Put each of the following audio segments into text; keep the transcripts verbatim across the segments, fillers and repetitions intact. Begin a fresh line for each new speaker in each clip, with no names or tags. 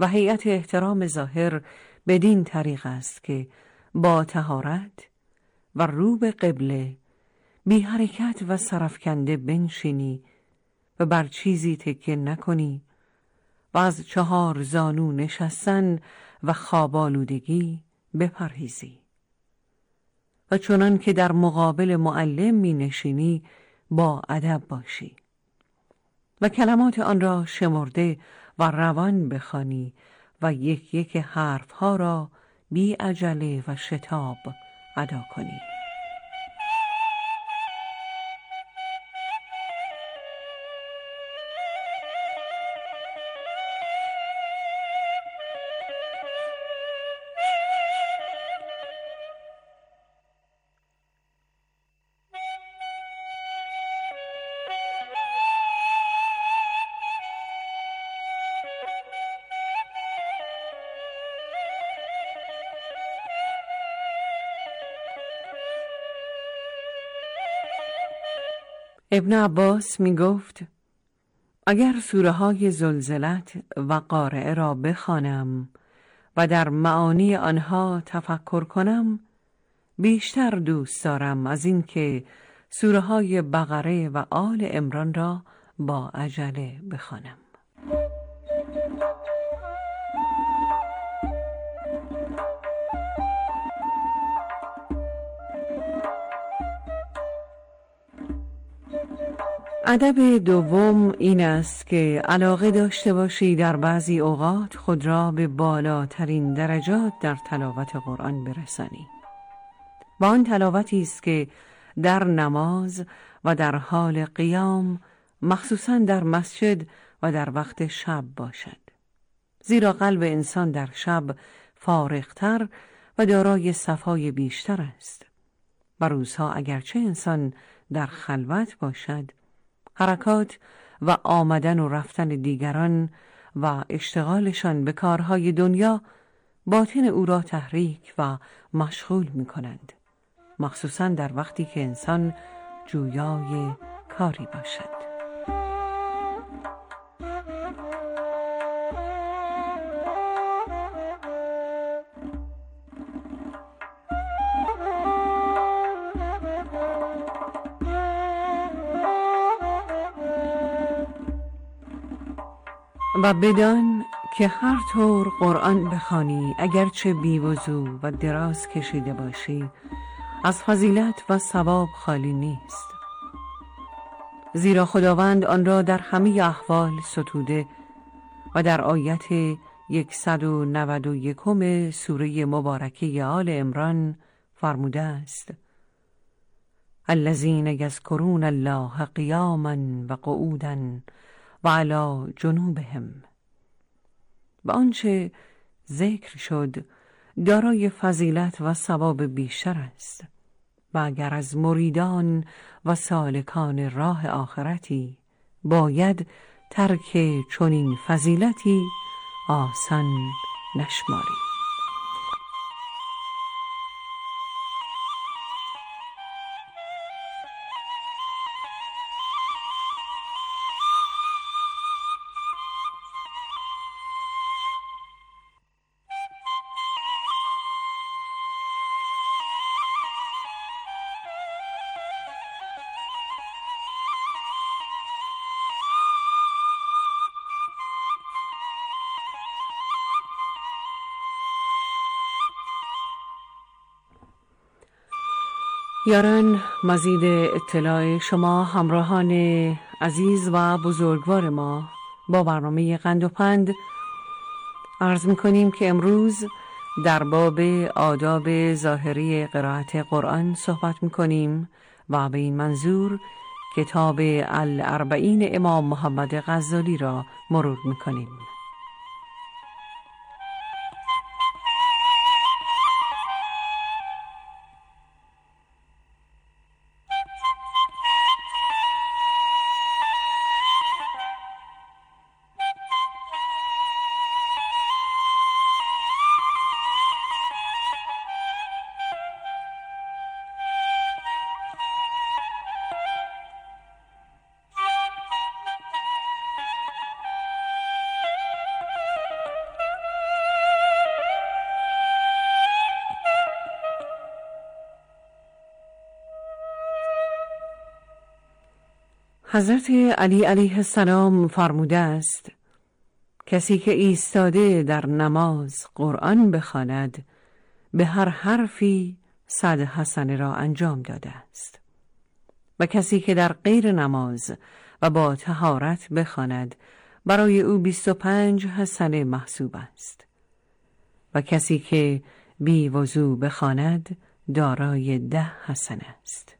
و هیئت احترام ظاهر بدین طریق است که با طهارت و رو به قبله بی حرکت و سرفکنده بنشینی و بر چیزی تکیه نکنی و از چهار زانو نشستن و خواب آلودگی بپرهیزی و چنان که در مقابل معلم می نشینی با ادب باشی و کلمات آن را شمرده و روان بخوانی و یک یک حرفها را بی عجله و شتاب ادا کنی. ابن عباس می گفت اگر سوره های زلزلت و قارعه را بخوانم و در معانی آنها تفکر کنم بیشتر دوست دارم از این که سوره های بقره و آل عمران را با عجله بخوانم. ادب دوم این است که علاقه داشته باشی در بعضی اوقات خود را به بالاترین درجات در تلاوت قرآن برسانی و آن تلاوتی است که در نماز و در حال قیام مخصوصاً در مسجد و در وقت شب باشد، زیرا قلب انسان در شب فارغتر و دارای صفای بیشتر است و روزها اگرچه انسان در خلوت باشد حرکات و آمدن و رفتن دیگران و اشتغالشان به کارهای دنیا باطن او را تحریک و مشغول می کنند، مخصوصاً در وقتی که انسان جویای کاری باشد. و بدان که هر طور قرآن بخوانی اگرچه بی‌وضو و دراز کشیده باشی از فضیلت و ثواب خالی نیست، زیرا خداوند آن را در همه احوال ستوده و در آیت صد و نود و یک سوره مبارکه آل عمران فرموده است الذین یذکرون الله قیاما و قعودا و علی جنوبهم. و آنچه ذکر شد دارای فضیلت و ثواب بیشتر است و اگر از مریدان و سالکان راه آخرتی باید ترک چنین فضیلتی آسان نشماری. یاران، مزید اطلاع شما همراهان عزیز و بزرگوار ما با برنامه قند و پند عرض می‌کنیم که امروز در باب آداب ظاهری قرائت قرآن صحبت می‌کنیم و به این منظور کتاب الاربعین امام محمد غزالی را مرور می‌کنیم. حضرت علی علیه السلام فرموده است کسی که ایستاده در نماز قرآن بخواند به هر حرفی صد حسنه را انجام داده است و کسی که در غیر نماز و با طهارت بخواند برای او بیست و پنج حسنه محسوب است و کسی که بی وضو بخواند دارای ده حسنه است.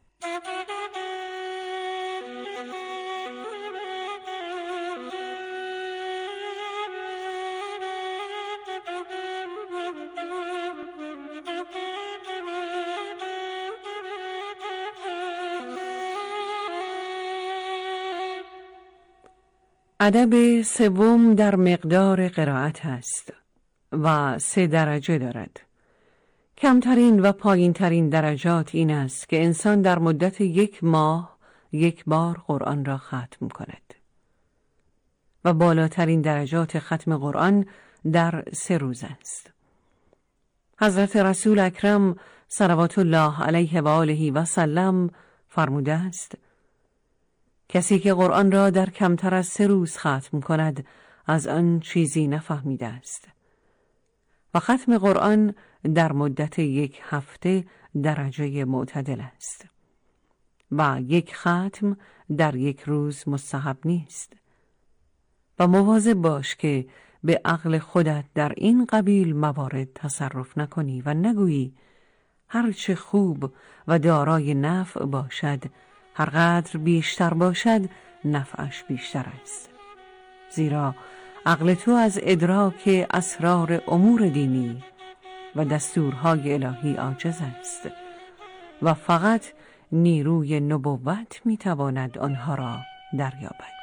ادب سوم در مقدار قرائت است و سه درجه دارد. کمترین و پایین ترین درجات این است که انسان در مدت یک ماه یک بار قرآن را ختم کند و بالاترین درجات ختم قرآن در سه روز است. حضرت رسول اکرم صلوات الله علیه و آله و سلم فرموده است کسی که قرآن را در کمتر از سه روز ختم کند از آن چیزی نفهمیده است و ختم قرآن در مدت یک هفته درجه معتدل است و یک ختم در یک روز مستحب نیست و مواظب باش که به عقل خودت در این قبیل موارد تصرف نکنی و نگویی هرچه خوب و دارای نفع باشد هرقدر بیشتر باشد نفعش بیشتر است، زیرا عقل تو از ادراک اسرار امور دینی و دستورهای الهی عاجز است و فقط نیروی نبوت میتواند آنها را دریابد.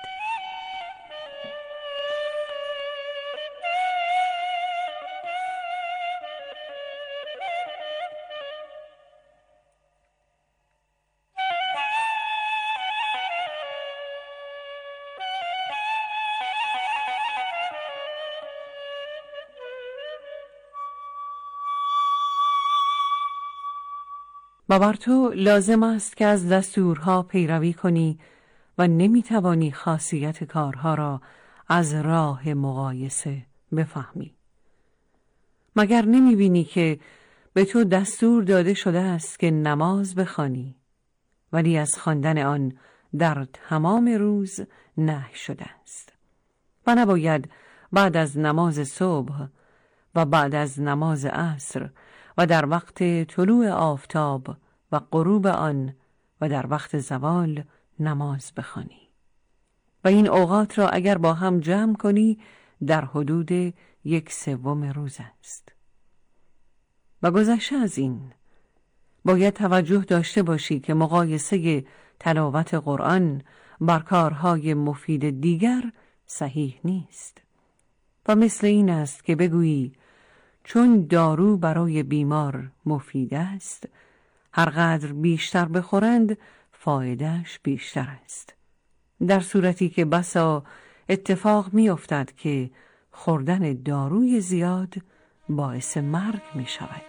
و بر تو لازم است که از دستورها پیروی کنی و نمیتوانی خاصیت کارها را از راه مقایسه بفهمی. مگر نمیبینی که به تو دستور داده شده است که نماز بخوانی ولی از خواندن آن در تمام روز نهی شده است و نباید بعد از نماز صبح و بعد از نماز عصر و در وقت طلوع آفتاب و غروب آن و در وقت زوال نماز بخوانی و این اوقات را اگر با هم جمع کنی در حدود یک سوم روز است. و گذشته از این باید توجه داشته باشی که مقایسه تلاوت قرآن بر کارهای مفید دیگر صحیح نیست و مثل این است که بگویی چون دارو برای بیمار مفید است هرقدر بیشتر بخورند فایدهش بیشتر است، در صورتی که بسا اتفاق می افتد که خوردن داروی زیاد باعث مرگ می شود.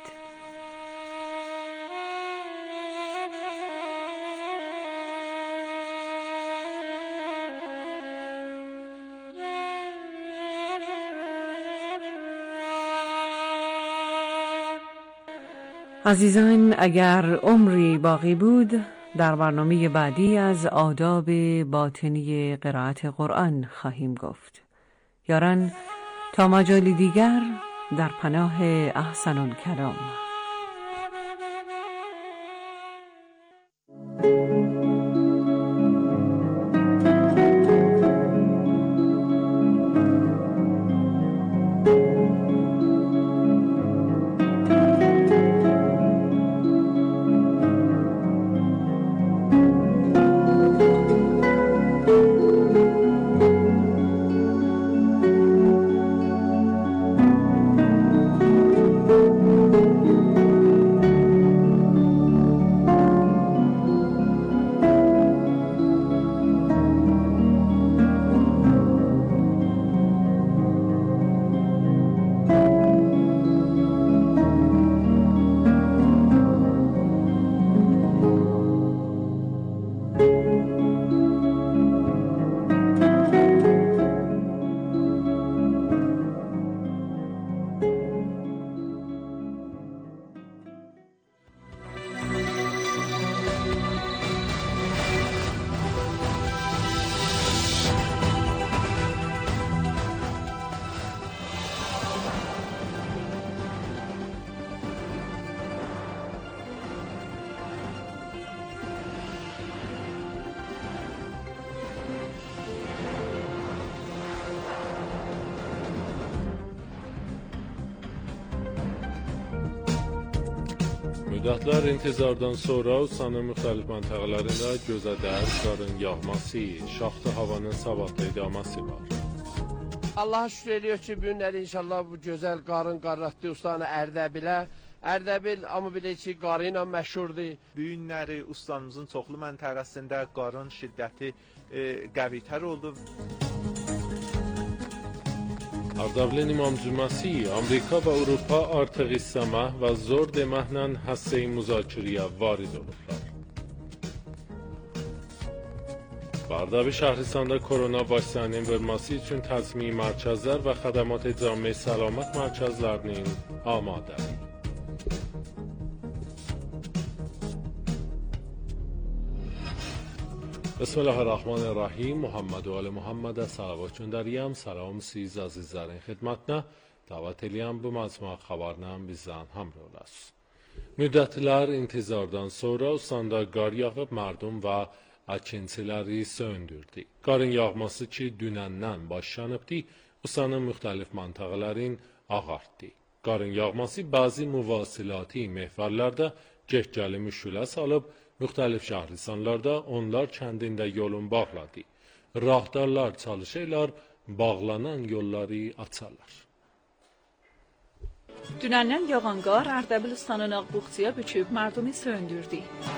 عزیزان، اگر عمری باقی بود در برنامه بعدی از آداب باطنی قرائت قرآن خواهیم گفت. یاران تا مجالی دیگر در پناه احسن الکلام.
Müddətlər intizardan sonra Usanın müxtəlif məntəqələrində gözədər qarın yağması, şaxta havanın sabahlı idaması var.
Allah'a şükür ediyor ki, bu günləri inşallah bu gözəl qarın qarratdı Ustanı Ərdəbilə. Ərdəbil amma bilə ki, qarı ilə məşhurdur.
Bu günləri Ustanımızın çoxlu məntəqəsində qarın şiddəti e, qəvitər oldu.
Ərdəbilin İmam Cüməsi, Amerika və Avropa artıq istəmə və zor deməklə həssə-i müzakirəyə varid olublar. Ərdəbil Şəhristanda korona vaksinin verməsi üçün təzmin mərkəzlər və xədəmat cəmi səlamət mərkəzlərinin amadədir. بسم الله الرحمن الرحیم. محمد و آل محمد صلوات göndəriyəm. Salam siz azizlərin xidmətinə. Dəvət eləyəm bu məcmua xəbərlə bizdən həmrəh olasınız. Müddətlər intizardan sonra Usanda qar yağıb mərdum və əkinçiləri söndürdü. Qarın yağması ki dünəndən başlanıbdı, Usanın müxtəlif məntəqələrin ağartdı. Qarın yağması bəzi müvasilati məhvəllərdə gehgəli müşkülə salıb, müxtəlif şəhristanlarda onlar kəndində yolun bağladı. Rahdarlar çalışırlar, bağlanan yolları açarlar.
Dünəndən yağan qar Ərdəbil Ustanın Ağbuxçuya büküb mərdumi söndürdü.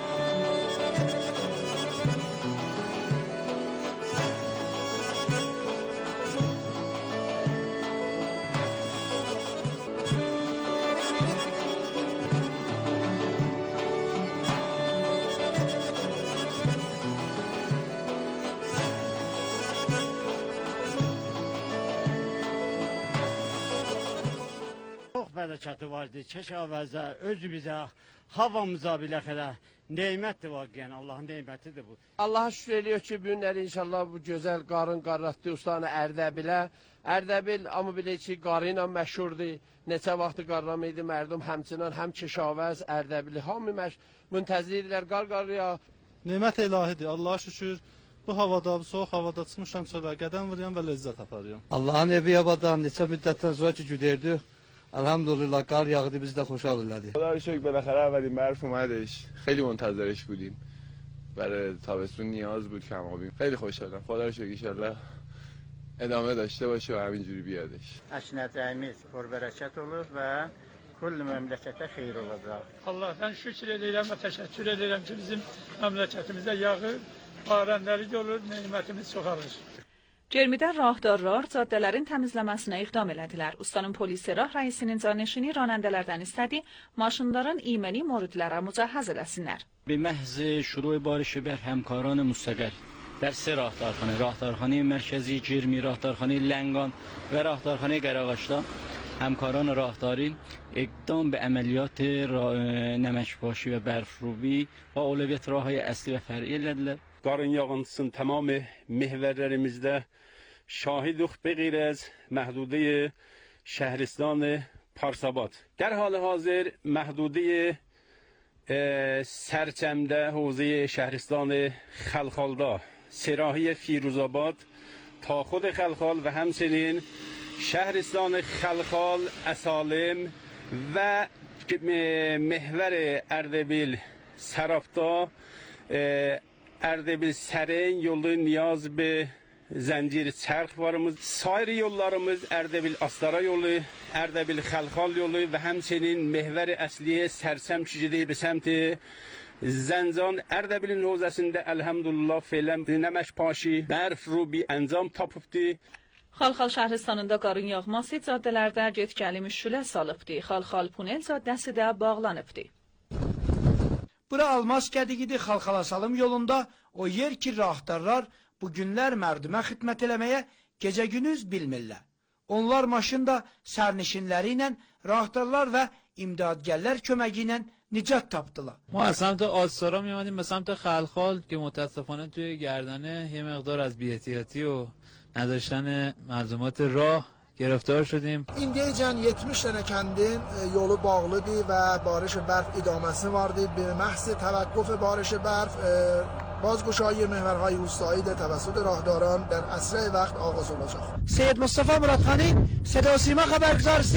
Bərəkəti vardır, Keşavəzə, özümüzə, havamıza biləxərə neymətdir vaqiyyən, Allahın neymətidir bu.
Allah'a şükür ediyor ki, bu günləri inşallah bu gözəl qarın qarratdı Ustanı Ərdəbilə. Ərdəbil amma bilə ki, qarı ilə məşhurdur. Neçə vaxtı qarram idi mərdum, həmçinin həm Keşavəz, Ərdəbili, hamı müntəzirdirlər, qar qarıya.
Neymət ilahidir, Allah'a şükür. Bu havada, bu soğuk havada çıxmışam çölə, qədəm vuruyorum və ləzzət aparıyorum.
Allah'ın evi yabadan neçə müddətdən sonra ki güdərdi. الحمدلله قار یاغدی biz de خوشحال اومدیم.
خدا رو شکر بالاخره اولین برف اومدش. خیلی منتظرش بودیم. برای تابستون نیاز بود کم آبیم. خیلی خوشحالم. خدا رو شکر ان شاءالله ادامه داشته باشه و همینجوری بیادش.
Əşnətəyimiz pərbərəkət olur və kull məmləkətə xeyir olacaq.
Allah'tan şükür edirəm və təşəkkür edirəm ki, bizim məmləkətimizdə yağır, barənləri olur, neymətimiz çoxalır.
Cermidə rahdarlar caddələrin təmizləməsinə iqdam elədilər. Ustanın polisi rah rəisinin canişini ranəndələrdən istədi, maşınların ایمنی موردlərə mücəhəz eləsinlər.
به محض شروع بارش برف همکاران مستقل در سه راهدارخانه، راهدارخانه مرکزی جرمی، راهدارخانه لنگان و راهدارخانه قراقاشتا همکاران راهداری اقدام به عملیات نمکپاشی و برفروبی و اولویت راههای اصلی و فرعی elədilər.
Qarın yağıntısının tamam məhvərlərimizdə şahidik be qeyr az məhdudə şəhristan Parsabad. در حال حاضر محدوده سرچمده حوزه شهرستان خلخالدا سراحی فیروزآباد تا خود خلخال و همچنین شهرستان خلخال اسالم و محور اردبیل سرافتا Ərdəbil Sərin yolu niyaz be zəncir çərx varımız. Sair yollarımız Ərdəbil Astara yolu, Ərdəbil Xəlxal yolu və həmçinin məhvər əsliyə sərsəm şicidəyi be səmti Zəncan Ərdəbilin hozəsində əlhəmdülillah feləm nəməkpaşi bərf rubi əncam tapıbdı.
Xalxal şəhristanında qarın yağması caddələrdə get-gəli müşkülə salıbdı. Xalxal Punel caddəsi də bağlanıbdı.
Bura Almaz Gədigidir Xalxala salım yolunda o yer ki rahdarlar bu günlər mərdumə xidmət eləməyə gecə gündüz bilmirlər. Onlar maşında sərnişinləri ilə rahdarlar və imdadgərlər köməyi ilə nicat tapdılar.
ما از سمت آستارا می اومدیم به سمت خلخال که متاسفانه توی گردنه یه مقدار از بی‌احتیاطی و نداشتن ملزومات راه گرفتار شدیم.
İndiyəcən yetmiş dənə kəndin yolu bağlıdır və barış bərf idaməsi vardır. به محض توقف بارش برف بازگشایی محورهای روستایی توسط راهداران در اسرع وقت آغاز olacaq.
سید مصطفی مرادخانی صدا و سیما خبرگزارسی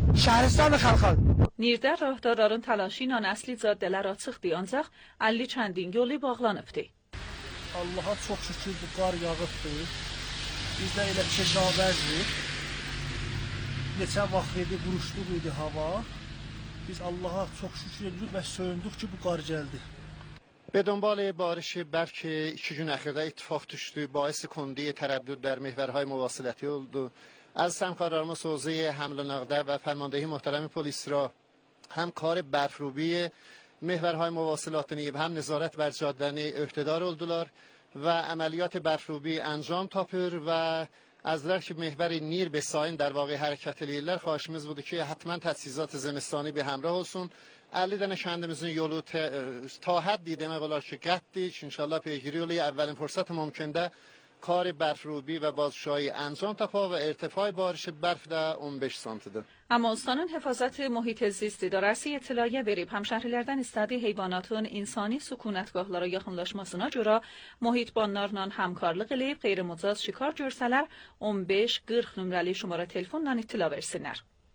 Şəhristan xalqal.
Nirdə rahdorların təlaşı ilə əsli caddələr açıqdır, ancaq əlli kəndin yolu bağlanıbdır.
Allaha çox şükür bu qar yağıbdır. Bizdə elə keşavərdir. Neçə vaxt idi, quruşluq idi hava. Biz Allaha çok şükür ediyoruz ve söyündük ki bu qar geldi.
به دنبال بارش برف که iki gün əxirdə ittifaq düşdü, باعث کندی تردد در محورهای مواصلاتی oldu. از همکارlarımız حوزه حمل و نقل و فرماندهی محترم پلیس را هم کار برفروبی محورهای مواصلاتنی و هم نظارت بر جاده‌نی اقتدار oldular و عملیات برفروبی انجام تاپır و azlar ki محور نیر به ساین در واقع حرکت eləyirlər. Xahişimiz budur ki حتما تجهیزات زمستانی به همراه olsun. əlli dənə kəndimizin yolu ta həddi demək olar ki qətdir. İnşallah پیگیری yolu اولین فرصت ممکنده کار برفروبی و بازگشایی انجام تپا و ارتفاع بارش برف da on beş santidir.
Amma ustanın Hifazət Mühit Zist İdarəsi etilaya verib həmşəhrilərdən istədiyi heyvanatın insani sükunətgahlara yaxınlaşmasına görə mühitbanlarla həmkarlıq edib qeyri-mücaz şikar görsələr on beş qırx nömrəli şumara telefonla ittila versinlər.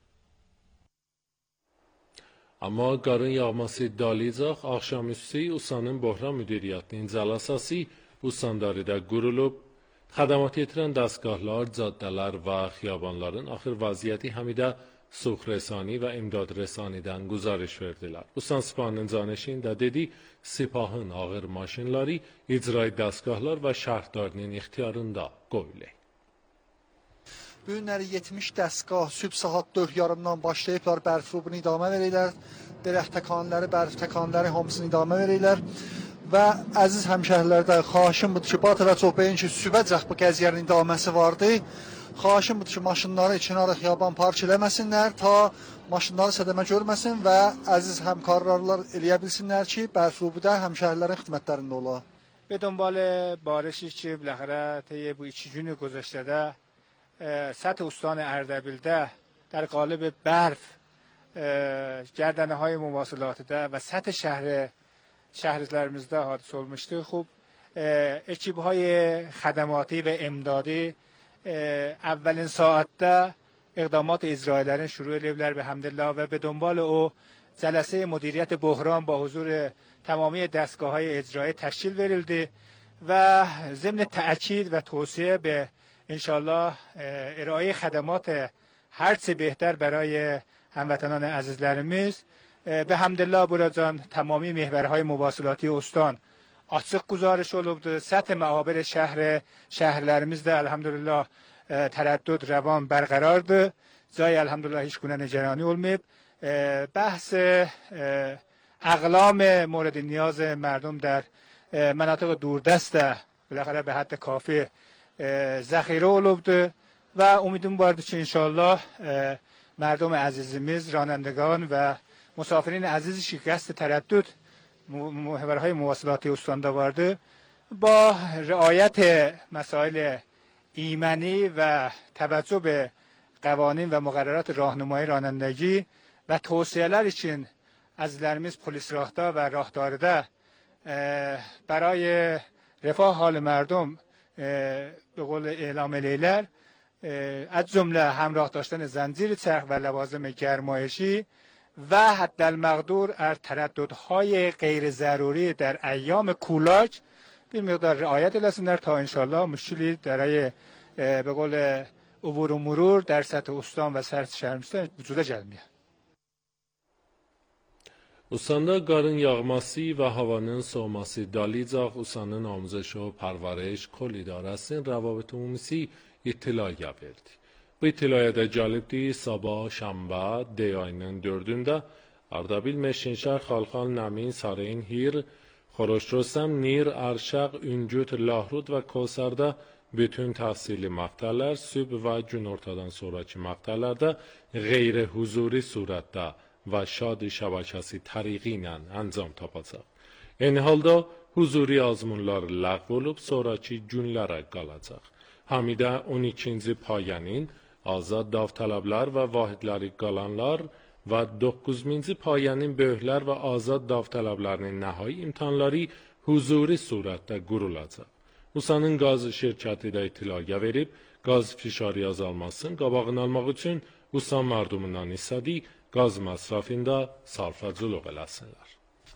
Amma qarın yağması iddialayacaq, axşamüstü ustanın böhran müdiriyyətinin icra əsası ustandaridə qurulub, xədamat yetirən dəstgahlar, caddələr və xiyabanların axır vəziyyəti həmidə suxrəsani və imdad rəsanidən güzariş verdilər. Ustan Sipahının canişin də dedi, Sipahın ağır maşinləri icra dəstgahlar və şəhərdarının ixtiyarında qoyulur.
Bu günləri yetmiş dəstgah sübh saat dörd yarımdan başlayıblar, bərfrubunu idamə verirlər, dərəxt təkanları, bərf təkanları hamısını idamə verirlər. Və əziz həmşəhrilərdə xahişim budur ki, batıra çox beyin ki, sübəcək bu qəziyyənin idaməsi vardı. Xahişim budur ki, maşınları kənara xiyaban park eləməsinlər, ta maşınları sədəmə görməsin və əziz həmkarlarlar eləyə bilsinlər ki, bərfrubuda həmşəhrilərin xidmətlərində ola.
به دنبال بارشی که بالاخره طی bu iki gün گذشته سطح استان اردبیل در قالب برف گردنه های مواصلات ده و سطح شهر شهرlerimizde hadise olmuştu. خوب ekip های خدماتی و امدادی اولین ساعته اقدامات اجراییlerin شروع edildiler به حمدالله و به دنبال او جلسه مدیریت بحران با حضور تمامی دستگاه‌های اجرایی تشکیل verildi و ضمن تأکید و توصیه به انشالله ارائه خدمات هرچه بهتر برای هموطنان عزیزlerimiz به حمدالله buradan تمامی محورهای مواصلاتی استان açıq گزارش olubdu. سطح معابر şəhər şəhərlərimizdə elhamdülillah تردد روان برقرardır. جای elhamdülillah hiç gune نگرانی olmayıb. بحث اقلام مورد نیاز مردم در مناطق دوردست بالاخره به حد کافی ذخیره olubdu و امیدم vardı ki inşallah مردم عزیزimiz رانندگان و مسافرین عزیزی که قصد تردد محورهای مواصلاتی استاندا vardı با رعایت مسائل ایمنی و توجه به قوانین و مقررات راهنمایی رانندگی و توصیه‌ler için عزیزlerimiz polis راهدار و راهدارده برای رفاه حال مردم به قول اعلام لیلر از جمله همراه داشتن زنجیر چرخ و لوازم گرمایشی و حدالمقدور از ترددهای غیر ضروری در ایام کولاج bir مقدار رعایت etsinler تا انشالله مشکلی برای به قول عبور و مرور در سطح استان و سطح şəhərimizdə vücuda gəlməyər.
Ustandə qarın yağması və havanın soğuması dalayacaq Ustanın Amuzəş və Pərvariş Kol İdarəsinin Rəvabit Ümumisi ittilaya verdi. Bu ittilaya da gəlibdi sabah şənbə D ayının dördündə Ardabil Meşinşər Xalxal Nəmin Sarayın Hir Xoroşrosəm Nir Arşaq Üngüt Lahrud və Kosarda bütün təhsili məqtələr sübh və günortadan sonraki məqtələrdə qeyri-huzuri surətdə və şadi şəbəkəsi təriqi ilə əncam tapacaq. Eyni halda huzuri azmunlar ləğv olub sonraki günlərə qalacaq. Həmidə on ikinci payənin azad davtələblər və vahidləri qalanlar və doqquz minci payənin böyüklər və azad davtələblərinin nəhai imtahanları huzuri surətdə qurulacaq. Ustanın qaz şirkəti də ittilaya verib, qaz fişarı azalmasının qabağını almaq üçün Usan mərdumundan istədi, qaz məsrafında sarfacılıq eləsinlər.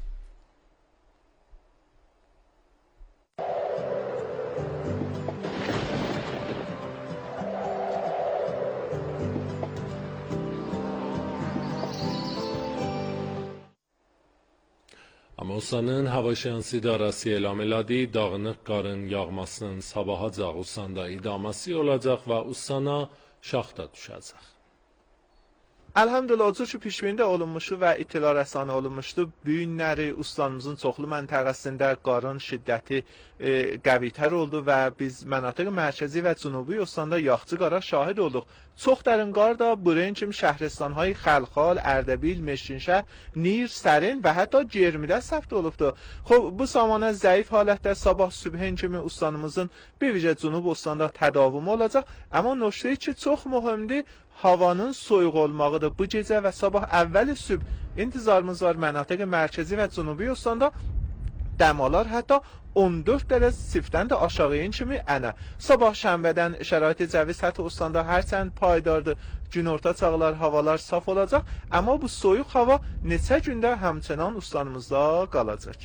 Amasanın hava şansı idarəsi elan elədi, dağınıq qarın yağmasının sabahacaq Usanda idaməsi olacaq və Usana şaxta düşəcək.
Elhamdülillah, o cür ki pişmində olunmuşdu və ittila rəsanə olunmuşdu. Bu günləri Ustanımızın çoxlu məntəqəsində qarın şiddəti e, qəvitər oldu və biz mənatiq mərkəzi və cənubi Ustandə yağçı qara şahid olduq. Çox dərin qar da buraya kimi şəhristanهای Xəlxal, Ərdəbil, Meşinşəhər, Nir, Sərin və hətta Germidə səbt olubdu. Xub, bu zamanə zəif halətdə sabah sübhən kimi Ustanımızın bir vicə cənub Ustandə tədavümü olacaq. Amma nöqtəyi ki çox mühümdür, havanın soyuq olmağıdır. Bu gecə və sabah əvvəli sübh intizarımız var mənatiq mərkəzi və cənubi Ustandə. Dəmalar hətta on dörd dərəcə sifrdən də aşağıya kimi ənə. Sabah şənbədən şəraiti cəvi səthi Ustandə hərçənd paydardır. Günorta çağlar havalar saf olacaq. Amma bu soyuq hava neçə gündə həmçənan Ustanımızda qalacaq.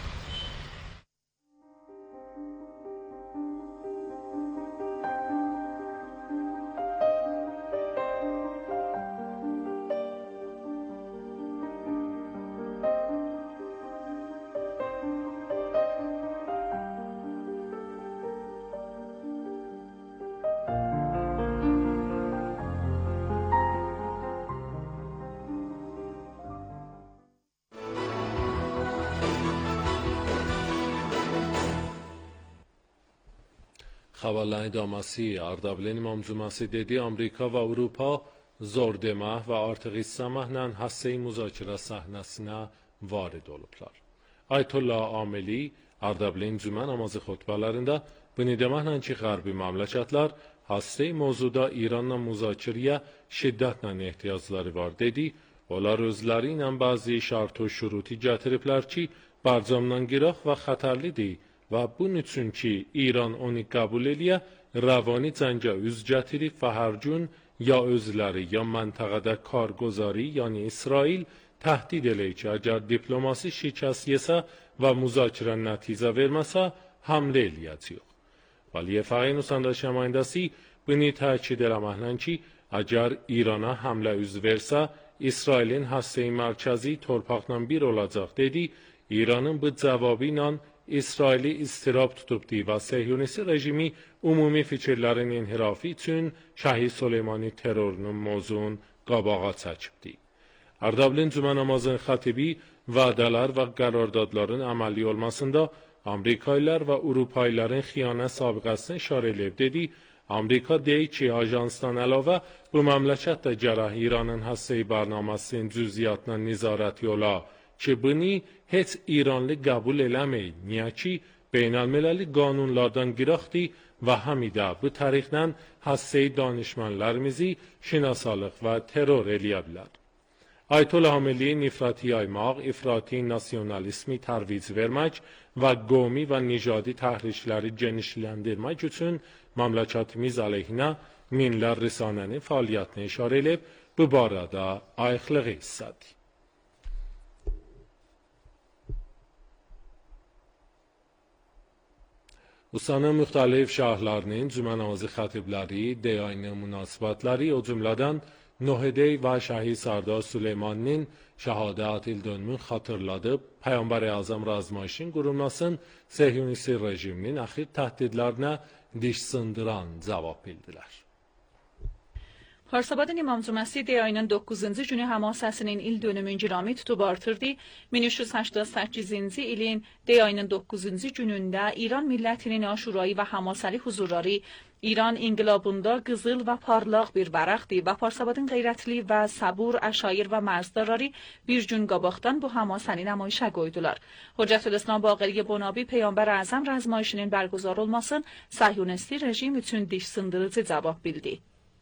Xəbərlərin idaməsi Ərdəbilin İmam Cüməsi dedi, Amerika və Avropa zor demək və artıq istəməklə həssəyi müzakirə səhnəsinə varid olublar. Ayətullah Ameli Ərdəbilin cümə namazı xutbələrində bunu deməklə ki, qərbi məmləkətlər həssəyi mövzuda İranla müzakirəyə şiddətlə ehtiyacları var dedi. Onlar özləri ilə bəzi şərt və şüruti gətiriblər ki, bərcamdan qıraq və xətərlidir. Və bunun üçün ki, İran onu qəbul eləyə, rəvani cəngə üz gətirib və hər gün ya özləri, ya məntəqədə kargozari, yəni İsrail, təhdid eləyir ki, əgər diplomasi şikəst yesə və müzakirə nəticə verməsə, həmlə eləyəcək. Vəli Fəqin Usanda şəmayindəsi bunu təkid eləməklə ki, əgər İrana həmlə üz versə, İsrailin həssəyi mərkəzi torpaqla bir olacaq dedi. İranın bu cavabı ilə İsraili istirab tutubdu və Səhyunisti rejimi ümumi fikirlərin inhirafı üçün Şəhi Süleymani terrorunun mövzunu qabağa çəkibdi. Ərdəbilin cümə namazının xatibi vədələr və qərardadların əməli olmasında Amerikalılar və Avropalıların xiyanət sabiqəsini işarə edib dedi. Amerika deyir ki, ajansdan əlavə bu məmləkət də gərək İranın həssəyi bərnaməsinin cüziyyatına nizarəti ola ki, bunu heç İranlı qəbul eləməyin. Niyə ki, beynəlmələri qanunlardan qıraqdır və həmidə bu tarixlə həssəyi danışmanlarımızı şinasalıq və terror eləyə bilər. Ayətullah Ameli nifrəti yaymaq, ifrati nasionalizmi tərviz vermək və qomi və nicadi təhrikləri genişləndirmək üçün məmləkətimiz əleyhinə minlər risanənin fəaliyyətini işarə edib, bu barədə ayıqlığı istədi. Ustanın müxtəlif şəhərlərinin cümə namazı xətibləri, deyayının münasibətləri, o cümlədən Nohedey və Şəhi Sərdar Süleymaninin şəhadət ildönümünü xatırladıb, Peyğəmbər-i Azam razmayışın qurulmasının Səhyunisti rejiminin əxir təhdidlərinə diş sındıran cavab bildilər.
Parsabadın İmam Cüməsi ayının doqquzuncu günü həmasəsinin il dönümün girami tutub artırdı. min üç yüz səksən səkkizinci ilin ayının doqquzuncu günündə İran millətinin aşurayı və həmasəli huzurları İran inqilabında qızıl və parlaq bir vərəqdir və Parsabadın qeyrətli və səbur əşair və məzdarları bir gün qabaqdan bu həmasəni nəmayişə qoydular. Hocətülislam Baqeri Bonabi Peyğəmbər Əzəm rəzmayışının bərgüzar olmasın Səhyunisti rejim üçün diş sındırıcı cavab bildi.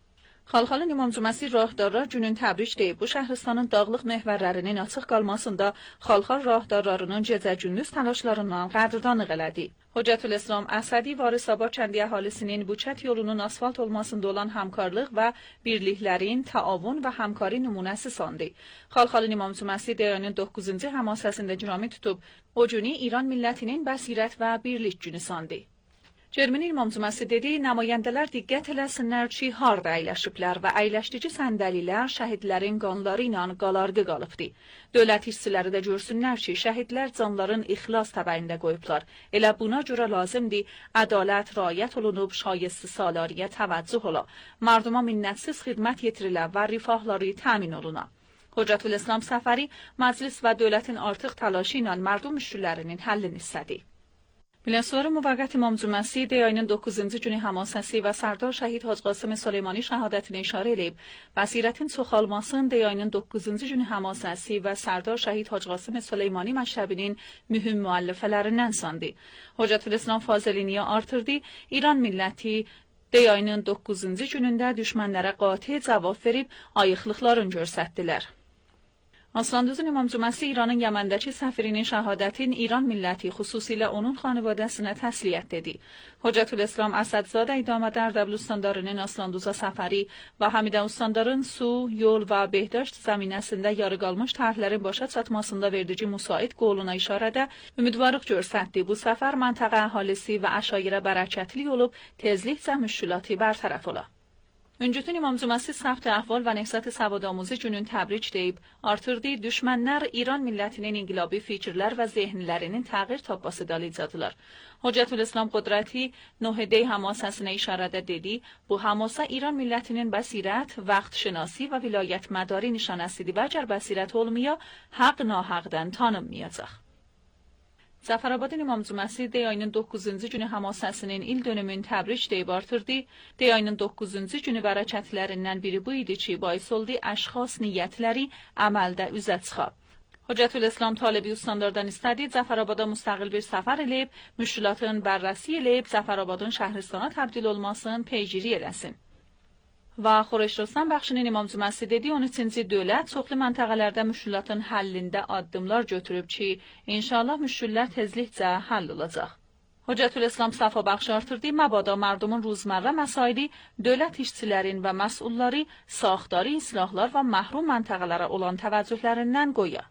Xalxalı İmam-Cüməsi rahdarlar günün təbrik deyib. Bu şəhristanın dağlıq məhvərlərinin açıq qalmasında xalxal rahdarlarının gecə-gündüz təlaşlarından qədrdanlıq elədi. Hocətülislam Əsədi Varisabad kəndi əhalisinin Buçət yolunun asfalt olmasında olan həmkarlıq və birliklərin təavun və həmkarı nümunəsi sandı. Xalxalı İmam-Cüməsi dəyənin doqquzuncu həmasəsində cürami tutub, o günü İran millətinin bəsirət və birlik günü sandı. Cerminin İmam-Cüməsi dedi, nümayəndələr diqqət eləsinlər ki, harda əyləşiblər və əyləşdici səndəlilər şəhidlərin qanları ilə qalarqı qalıbdı. Dövlət işçiləri də görsünlər ki, şəhidlər canların ixlas təbəyində qoyublar. Elə buna görə lazımdır, ədalət rayət olunub, şayəsti salariyə təvəccüh ola. Marduma minnətsiz xidmət yetirilə və rifahları təmin oluna. Hocətülislam Səfəri, məclis və dövlətin artıq təlaşı ilə mərdum müşkillərinin həllini istədi. Biləsuvar Müvəqqət İmam-Cüməsi dəyənin doqquzuncu günü həmasəsi və Sərdar Şəhid Hacı Qasım Süleymani şəhadətini işarə edib, bəsirətin çoxalmasının dəyənin doqquzuncu günü həmasəsi və Sərdar Şəhid Hacı Qasım Süleymani məktəbinin mühüm müəllifələrindən sandı. Hocətülislam Faziliniyə artırdı, İran milləti dəyənin doqquzuncu günündə düşmənlərə qati cavab verib, ayıqlıqlarını göstərdilər. Aslanduzun İmam-Cüməsi İranın Yəməndəki səfirinin şəhadətin İran milləti, xüsusilə onun xanivadəsinə təsliyyət dedi. Hocətülislam Əsədzadə idamədar Dəblustandarının Aslanduza səfəri və Həmidə Ustandarın su, yol və behdaşt zəminəsində yarı qalmış tərhlərin başa çatmasında verdici müsait qoluna işarədə ümidvarlıq göstərdi. Bu səfər məntəqə əhalisi və əşairə bərəkətli olub, tezliklə müşkülatı bərtərəf ola. Öncütün İmam-Cüməsi səbt əhval və nəhsət savadamızı günün təbrik deyib, artırdı, düşmənlər İran millətinin inqilabi fikirlər və zehnlərinin təğyir tapması dalıcadılar. Hocətülislam Qudrəti Nohedey həmasəsinə işarədə dedi, bu həmasa İran millətinin bəsirət, vaxt şinasi və vilayət mədari nişanəsidir və əgər bəsirət olmaya, haqq nahaqdan tanınmayacaq. Zəfərabadın İmam-Cüməsi dəyənin doqquzuncu günü həmasəsinin il dönümünü təbrik deyib artırdı. Dəyənin doqquzuncu günü bərəkətlərindən biri bu idi ki, bais oldu əşxas niyyətləri əməldə üzə çıxa. Hocətülislam Talebi Ustandardan istədi, Zəfərabada müstəqil bir səfər eləyib, müşkülatın bərrəsi eləyib, Zəfərabadın şəhristana təbdil olmasını peygiri eləsin. Və Xoreşrostan bəxşinin İmam-Cüməsi dedi, on üçüncü dövlət çoxlu məntəqələrdə müşkülatın həllində addımlar götürüb ki, inşallah müşküllər tezlikcə həll olacaq. Hocətülislam Safa bəxşi artırdı, məbada mərdumun ruzmərrə məsaili, dövlət işçilərin və məsulları, saaxdarı islahlar və məhrum məntəqələrə olan təvəccühlərindən qoya.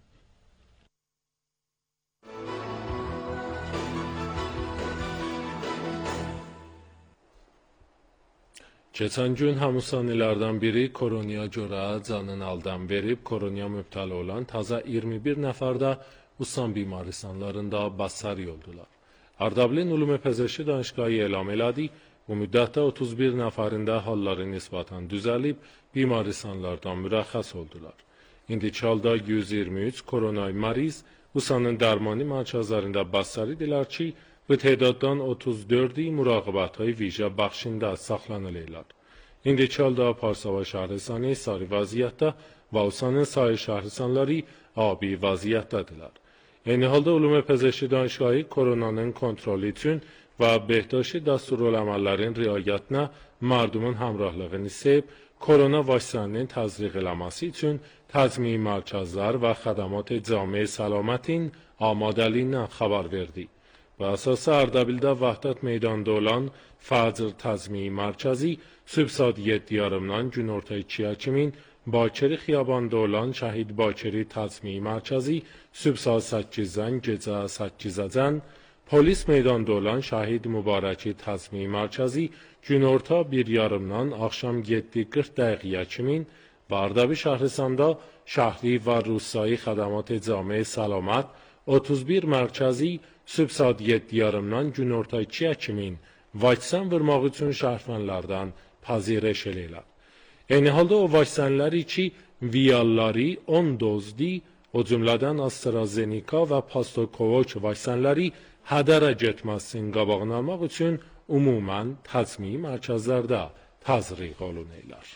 Keçən gün həmusanılardan biri koronaya görə canını aldan verib, koronaya mübtəla olan taza iyirmi bir nəfər də Ussan bimaristonlarında bəssəri oldular. Ardabilin Ulumu Pezeshki Danışgahı elan elədi, bu müddətdə otuz bir nəfərində halları nisbətən düzəlib, bimaristonlardan mürəxxəs oldular. İndiki halda yüz iyirmi üç koronay məriz Ussanın dərmani mərkəzlərində bəssəridirlər ki, bu tədaddan otuz dördü muraqibət-های ویژه bəxşində saxlanılırlar. İndiki halda Parsava şəhristanı sarı vəziyyətdə və Ussanın sayı şəhristanları abi vəziyyətdədirlər. Eyni halda Ulumu Pezeshki Danışgahı koronanın kontrolü üçün və behdaşi dəsturuləməllərin riayətinə mərdumun həmrəhliyini sevib, korona vaksininin təzriq eləməsi üçün təzmin mərkəzlər və xədəmat cami səlamətin amadəliyindən xəbər verdi. Və əsası Ardabildə Vəhdət meydanda olan Fəcr təzmin mərkəzi sübh saat yeddi yarımdan günorta ikiyə kimin, Bakiri xiyabanda olan Şəhid Bakiri təzmin mərkəzi sübh saat səkkizdən gecə səkkizəcən, polis meydanda olan Şəhid Mübarəki təzmin mərkəzi günorta bir yarımdan axşam yeddi qırx dəqiqəyə kimin və Ardabil şəhrisanda şəhri və Rusayı xədəmat cami səlamət otuz bir mərkəzi sübh saat yeddi yarımdan günorta ikiyə kimin vaksin vurmaq üçün şəhərfənlərdən pazirəş eləyirlər. Eyni halda o vaksinləri ki, viyalları on dozdi, o cümlədən AstraZeneca və Pastokovok vaksinləri hədərə getməsin qabağını almaq üçün ümumən təzmin mərkəzlərdə təzriq olunurlar.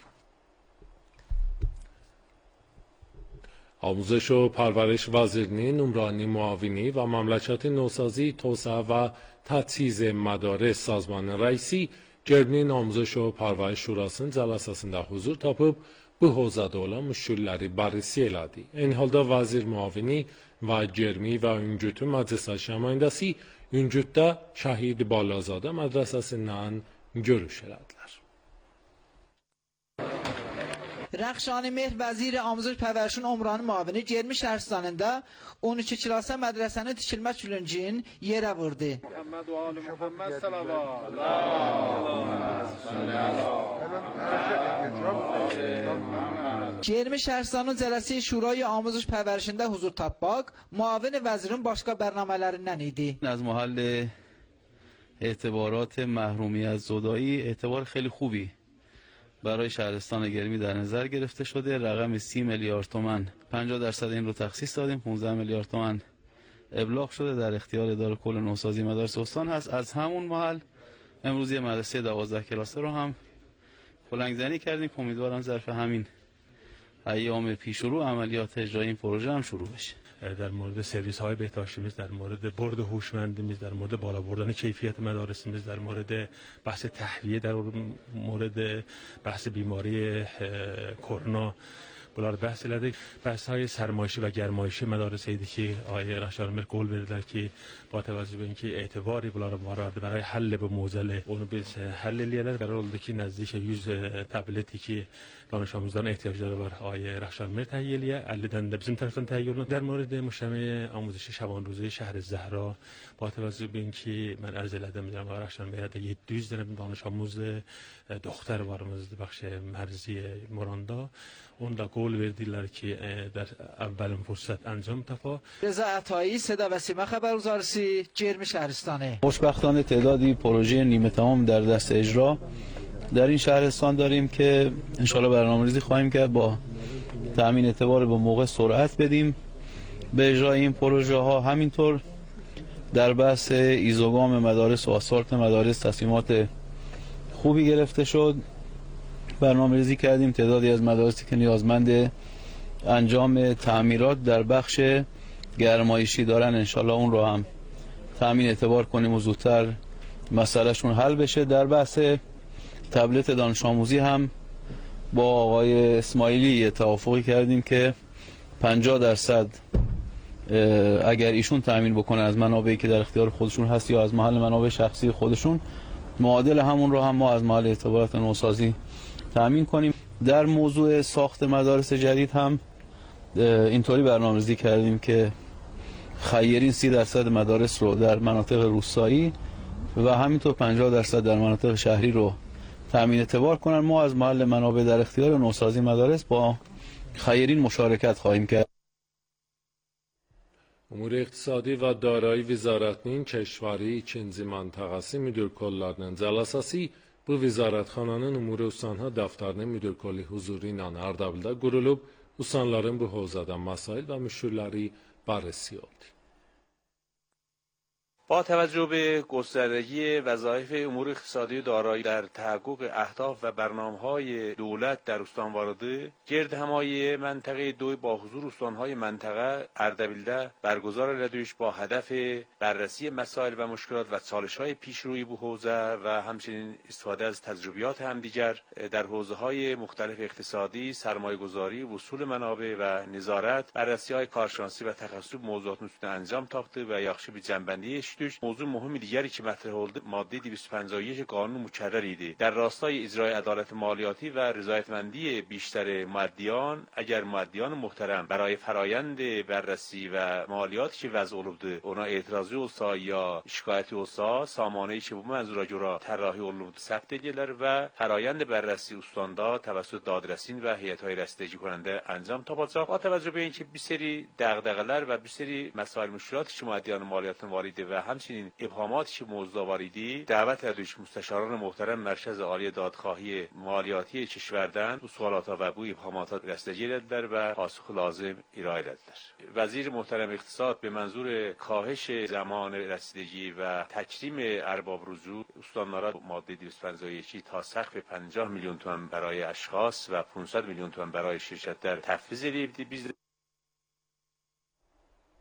آموزش و پرورش وزیرinin نمرانی معاونی و مملکت نوسازی توسعه و تجهیز مدارس سازمان رئیسی Germinin Amuzaj və Parvariş Şurasının cəlasəsində huzur tapıb, bu hovzada olan müşkülləri barisi elədi. Eyni halda vazir muavini və Germi və Üngütün məclisə şəmayəndəsi Üngütdə Şəhid Balazadə mədrəsəsindən görüş elədilər.
Rəxşani Mehr vəziri Amuzaj Pərvərişin Umrani müavini Germi şəhərstanında on iki kilasa mədrəsənin tikilmək ülüncün yerə vurdu.
Muhammed və Ali Muhammed salavat.
Germi şəhərstanının cələsi Şurayı Amuzaj Pərvərişində huzur tapmaq muavin vəzirin başqa bərnamələrindən idi.
از محل اعتبارات محرومی از زدایی اعتبار خیلی خوبی برای شهرستان گرمی در نظر گرفته شده. رقم سی میلیارد تومان پنجاه درصد این رو تخصیص دادیم. پانزده میلیارد تومان ابلاغ شده در اختیار اداره کل نوسازی مدارس استان هست. از همون محل امروز یه مدرسه دوازده کلاسه رو هم کلنگزنی کردیم. امیدوارم ظرف همین ایام پیشرو عملیات اجرایی این پروژه هم شروع بشه.
در مورد سرویس های بهداشتیمیز، در مورد برد هوشمندیمیز، در مورد بالا بردن کیفیت مدارسیمیز، در مورد بحث تهویه، در مورد بحث بیماری کرونا bular bəhs elədik. Bəhs های سرمایشی و گرمایشی مدارس idi ki, آقای رخشان مهر قول verdilər ki, با توجه به اینکه اعتباری bunlara vardı برای حل bu موزله onu biz həll eləyələr. Qərar oldu ki, نزدیک yüz tableti ki, دانش آموزان احتیاجları var آقای رخشان مهر تهیه eləyə. əllidən də bizim tərəfdən تهیه olundu. در مورد مجتمع آموزشی شبانروزی شهر زهرا با توجه به اینکه من عرض elədim دیدم آقای رخشان مهر də yeddi yüz dənə دانش آموز دختر varımızdı بخش مرزی موراندا. اون da قول verdilər ki, در اولین فرصت انجام تفا.
رضا عطایی صدا و سیما خبرگزارسی جرم شهرستانه.
خوشبختانه تعدادی پروژه نیمه تمام در دست اجرا در این شهرستان داریم که انشالله برنامه‌ریزی خواهیم کرد با تأمین اعتبار به موقع سرعت بدیم به اجرای این پروژه ها. همینطور در بحث ایزوگام مدارس و آسفالت مدارس تصمیمات خوبی گرفته شد. برنامه‌ریزی کردیم تعدادی از مدارسی که نیازمند انجام تعمیرات در بخش گرمایشی دارن انشالله اون رو هم تأمین اعتبار کنیم و زودتر مسئلهشون حل بشه. در بحث تبلت دانش آموزی هم با آقای اسماعیلی توافقی کردیم که پنجاه درصد اگر ایشون تأمین بکنه از منابعی که در اختیار خودشون هست یا از محل منابع شخصی خودشون، معادل همون رو هم ما از محل اعتبارات نوسازی تأمین کنیم. در موضوع ساخت مدارس جدید هم اینطوری برنامه‌ریزی کردیم که خیرین سی درصد مدارس رو در مناطق روستایی و همینطور پنجاه درصد در مناطق شهری رو تأمین اعتبار کنن. ما از محل منابع در اختیار نوسازی مدارس با خیرین مشارکت خواهیم کرد.
Umur iqtisadi və dairəyi vizarətinin Keşvari ikinci məntəqəsi müdür kollarının cəlasəsi bu vizarətxananın Umur Ustanha dəftərinin müdür kolli huzuru ilə Ardabildə qurulub, ustanların bu hovzadan məsail və müşkülləri barisi oldu.
با توجه به گستردگی وظایف امور اقتصادی دارایی در تحقق اهداف و برنامه‌های دولت در استان وارده، گردهمایی منطقه دو با حضور استان‌های منطقه اردبیلده برگزار ردوش با هدف بررسی مسائل و مشکلات و چالش‌های پیشروی به حوزه و همچنین استفاده از تجربیات همدیگر در حوزه‌های مختلف اقتصادی، سرمایه‌گذاری، وصول منابع و نظارت، بررسی‌های کارشناسی و تخصص موضوعات نوشته انجام تاخته و یخشی به جنبندی توش موضوع مهمی دیگری که مطرح oldu ماده دویست و پنجاه و یک قانون مکرر ایده در راستای اجرای عدالت مالیاتی و رضایتمندی بیشتر مؤدیان. اگر مؤدیان محترم برای فرایند بررسی و مالیاتی که وضع olubdu ona etirazı olsa یا şikayeti olsa سامانه‌ای که bu منظورا görə طراحی olubdu ثبت edirlər və فرایند بررسی استاندا توسط دادرسین و هیئت‌های رسیدگی کننده انجام tapacaq. با توجه به اینکه bir seri دغدغه‌lər و bir seri مسائل مشکلاتی که مؤدیان مالیاتın var idi و همچنین ابهاماتی که موضوع واریدی دعوت کردش مستشاران محترم مرکز عالی دادخواهی مالیاتی کشوردن bu سوالات و bu ابهامات رسیدگی ettiler و پاسخ لازم ارائه دادند. وزیر محترم اقتصاد به منظور کاهش زمان رسیدگی و تکریم ارباب رجوع استانlara ماده دویست و پنجاه و یک تا سقف پنجاه میلیون تومان برای اشخاص و پانصد میلیون تومان برای شرکت‌ها تفویض edildi. Biz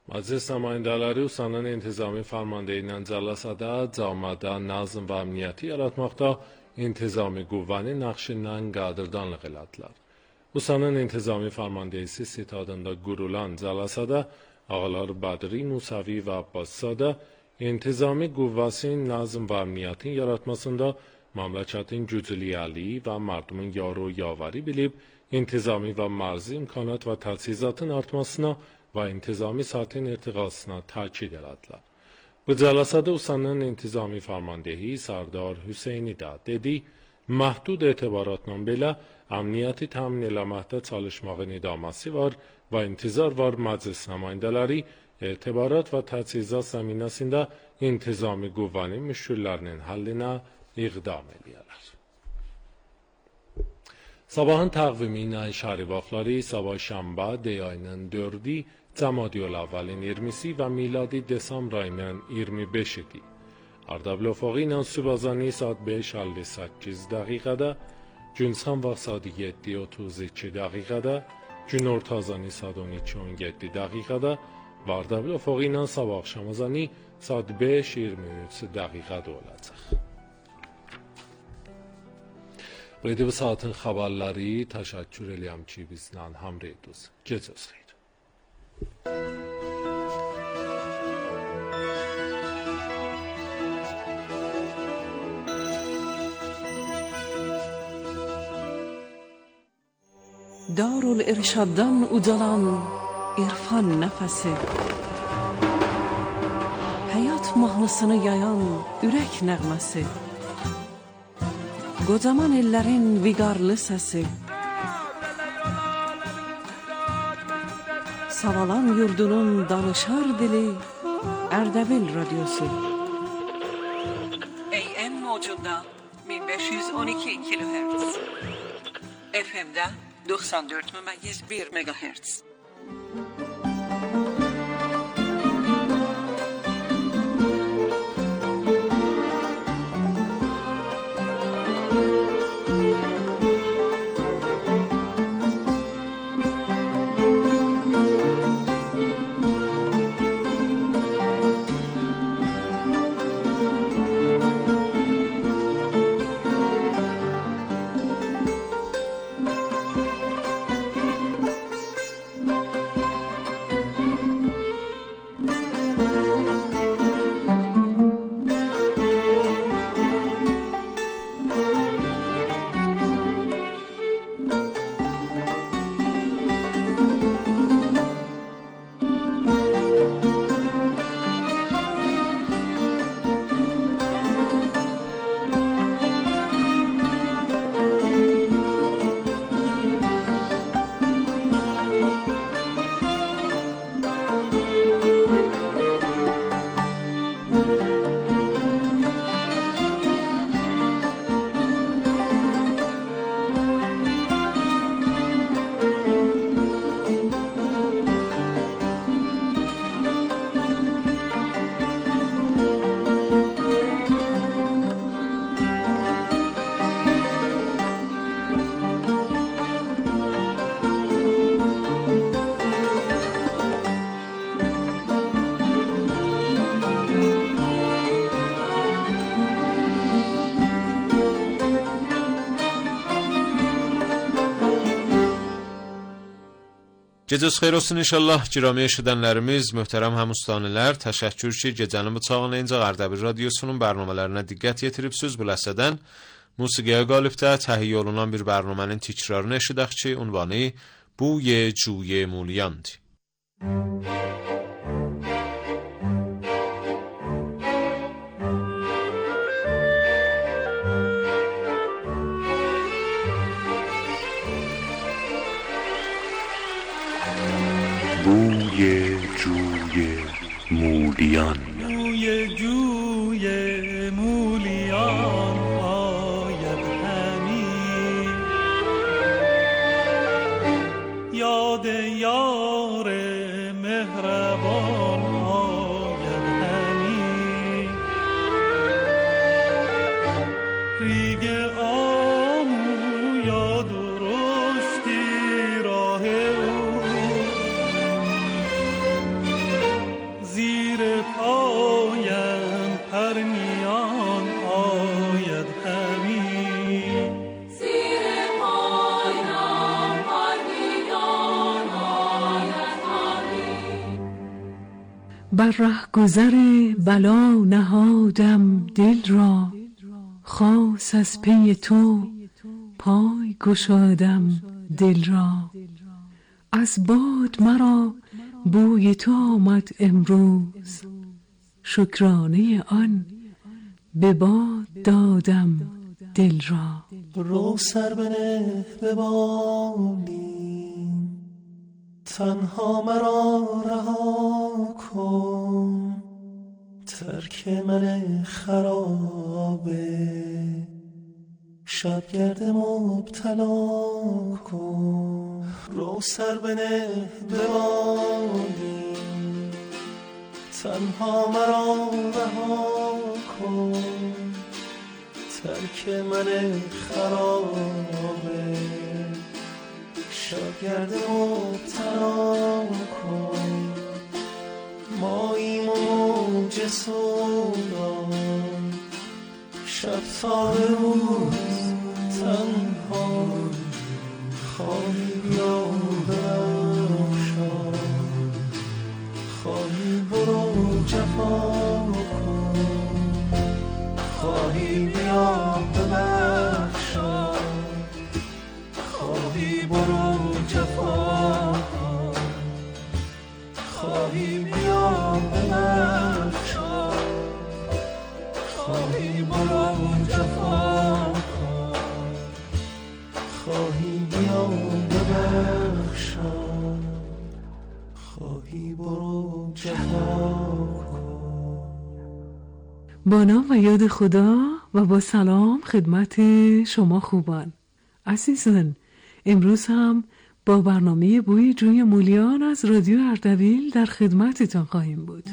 Məclis nümayəndələri Usanın intizami fərmandeyi ilə cəllasada cəmiyyətdə nazm və əmniyyəti yaratmaqda intizami qüvvənin nəqşindən qədərdanlıq elədilər. Usanın intizami fərmandeyisi sitadında qurulan cəllasada ağalar Badri, Musavi və Abbaszadə intizami qüvvəsinin nazm və əmniyyətin yaratmasında məmləkətin güclüyəliyi və mərdumun yarı yavari bilib, intizami və mərzi imkanat və təchizatın artmasına və intizami saatin irtiqasına təkid elədilər. Bu cəllasada Usanın intizami fərmandeyi Sardar Hüseyni də dedi, məhdud etibaratla belə əmniyyəti təmin eləməkdə çalışmağın idaməsi var və intizar var məclis nümayəndələri etibarat və təchizat zəminəsində intizami qüvvənin müşküllərinin həllinə iqdam eləyərlər. Sabahın təqvimi ilə şəhəri vaxtları sabah şənbə dey ayının dördü, Cəmadiyol əvvəlin iyirmisi və miladi desembr ayının iyirmi beşidir. Ardabil ofağı ilə sübazani saat beş əlli səkkiz dəqiqədə, Günçan vaxt saat yeddi otuz iki dəqiqədə, günortazani saat on iki on yeddi dəqiqədə və Ardabil ofağı ilə sabah axşamazani saat beş iyirmi üç dəqiqədə olacaq. Bu idi bu saatin xəbərləri. Təşəkkür eləyəm ki, bizlə həmrəy idiniz. Gecəniz xeyir.
Darülirşaddan ucalan irfan nəfəsi, həyat mahnısını yayan ürək nəğməsi, qocaman ellərin viqarlı səsi, Savalan yurdunun danışar dili Ərdəbil radyosu.
A M mövcudda bin beş yüz on iki kilohertz, F M'da doksan dört nokta bir megahertz.
Gecəniz xeyir olsun inşallah. Giramiyə eşidənlərimiz, möhtərəm həmüstanilər, təşəkkür ki, gecənin bıçağına incə Ərdəbil radyosunun bərnamələrinə diqqət yetiribsiniz. Bu ləhsədən musiqiyə qalibdə təhiyyə olunan bir bərnamənin tikrarını eşidək ki, ünvanı Buye Cuye Muliyandır.
بوی جوی مولیان
بوی جوی مولیان آید همی، یاد یار مهربان آید همی، ریگ آمو یا درشتی راه او،
بر ره گذر بلا نهادم دل را، خاص از پی تو پای گشادم دل را. از باد مرا بوی تو آمد امروز، شکرانه آن به باد دادم دل را.
رو سر بنه به بالی، تنها مرا رها کن. ترک من خرابه، شبگرد مبتلا کن. رو سر بنه به بالی، تنها مرا رها کن. ترک من خرابه، شبگرد مبتلا کن. ماییم و موج سودان، شب تا به روز تنها. خواهی بیا ببخشا، خواهی برو جفا کن. خواهی بیا ببخشا، خواهی برو جفا کن. خواهی بیا ببخشا، خواهی برو جفا کن. خواهی بیا ببخشا، خواهی برو جفا کن.
با نام و یاد خدا و با سلام خدمت شما خوبان عزیزان. امروز هم با برنامه بوی جوی مولیان از رادیو اردبیل در خدمتتان خواهیم بود.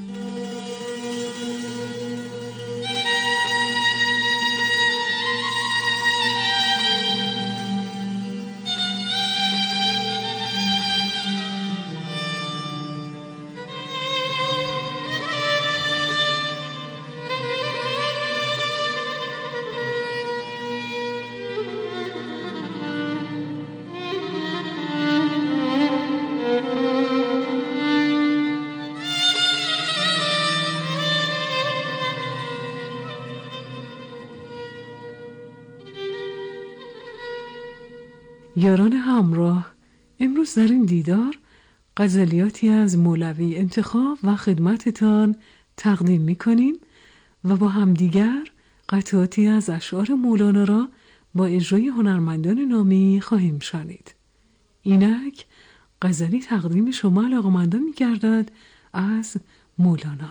یاران همراه، امروز در این دیدار غزلیاتی از مولوی انتخاب و خدمتتان تقدیم می کنیم و با همدیگر قطعاتی از اشعار مولانا را با اجرای هنرمندان نامی خواهیم شنید. اینک غزلی تقدیم شما علاقه‌مندان می گردد از مولانا.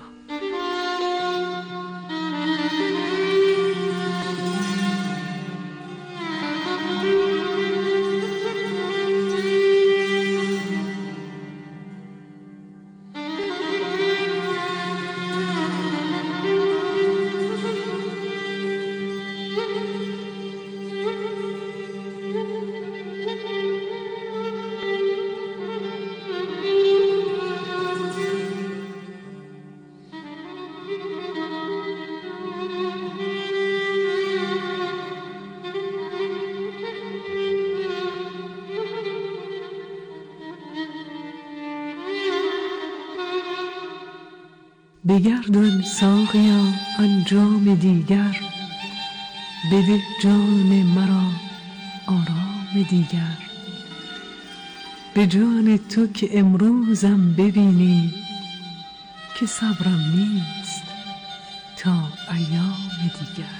بگردان ساقیا آن جام دیگر، بده جان مرا آرام دیگر. به جان تو که امروزم ببینی، که صبرم نیست تا ایام دیگر.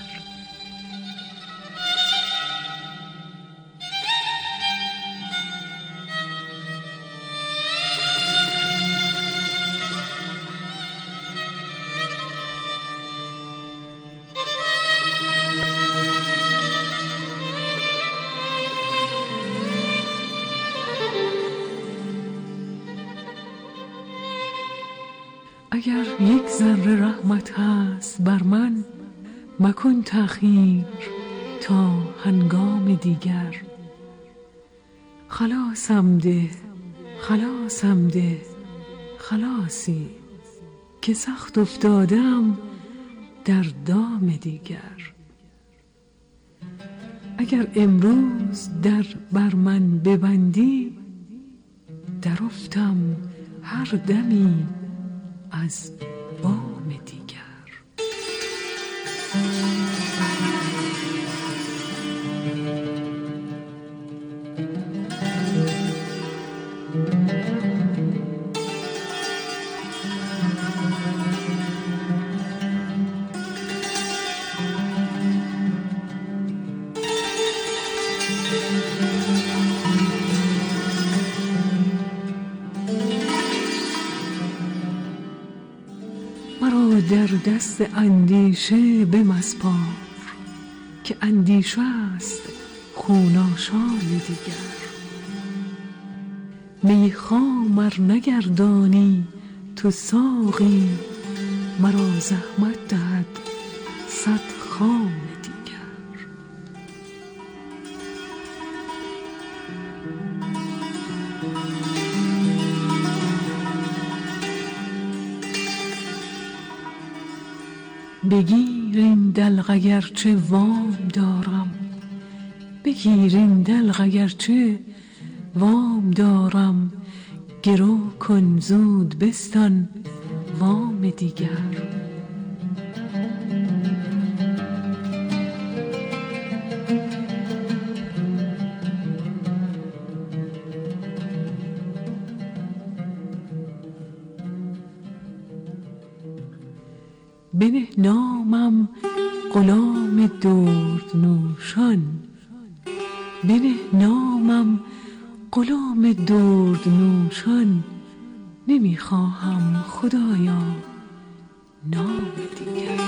اگر یک ذره رحمت هست بر من، مکن تأخیر تا هنگام دیگر. خلاصم ده خلاصم ده خلاصی، که سخت افتادم در دام دیگر. اگر امروز در بر من ببندی، در افتم هر دمی از بام دیگر. مرا در دست اندیشه بمسپار که اندیشه است خوناشام دیگر. می خام ار نگردانی تو ساقی، مرا زحمت دهد صد خام دیگر. بگیر این دلق اگرچه وام دارم، بگیر این دلق اگرچه وام دارم، گرو کن زود بستان وام دیگر. بنه نامم غلام درد نوشان، بنه نامم غلام درد نوشان، نمیخواهم خدایا نام دیگر.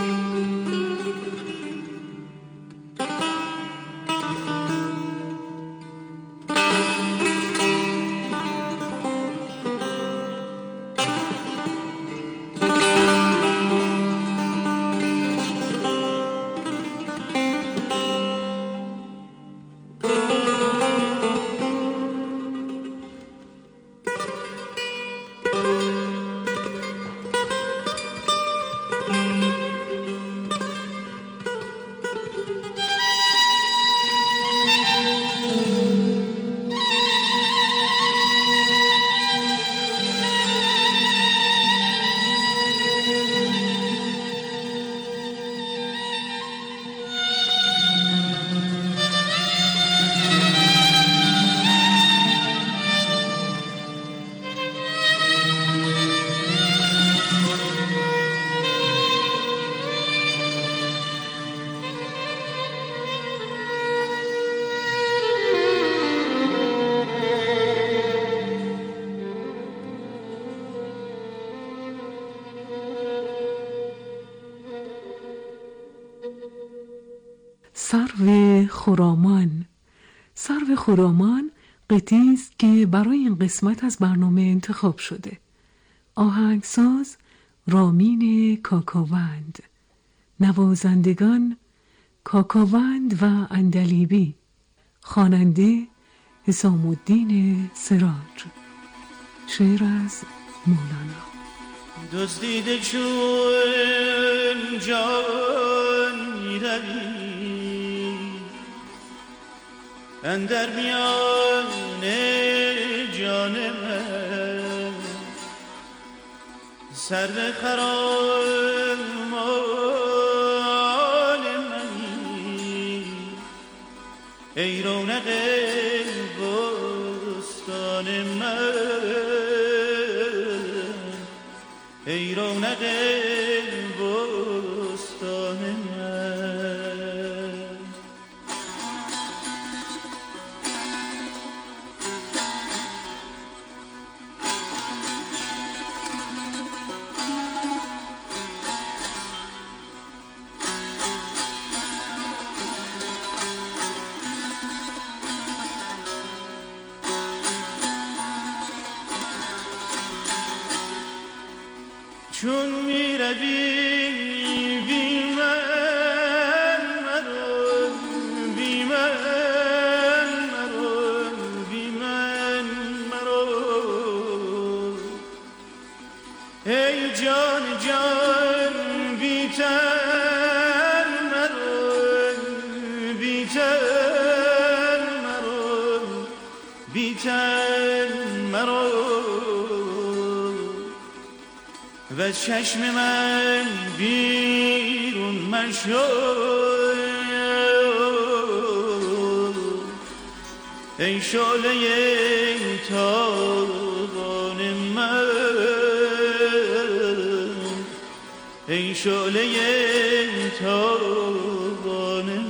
سرو خرامان. سرو خرامان قطعی است که برای این قسمت از برنامه انتخاب شده. آهنگساز رامین کاکاوند، نوازندگان کاکاوند و اندلیبی، خواننده حسام الدین سراج. شعر از مولانا.
دزدیده چون جان میروی اندر میان جان من، سرو خرامان منی ای رونق بستان من، ای رونق بستان من. چون می روی بی من مرو، بی من مرو، بی من مرو، ای جان جان بی تن مرو، بی تن مرو، بی تن مرو، و چشم من بیرون مشو ای شعله تابان من ای شعله تابان من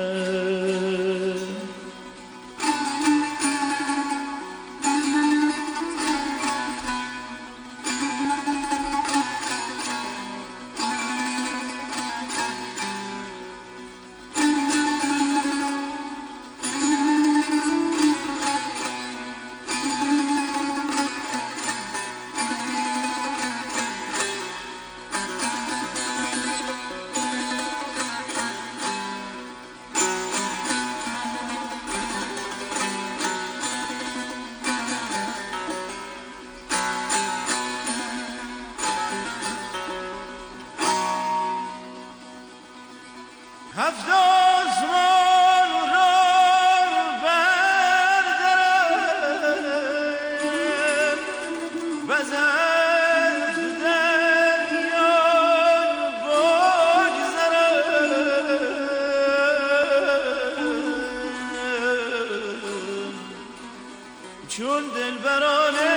چون دلبرانه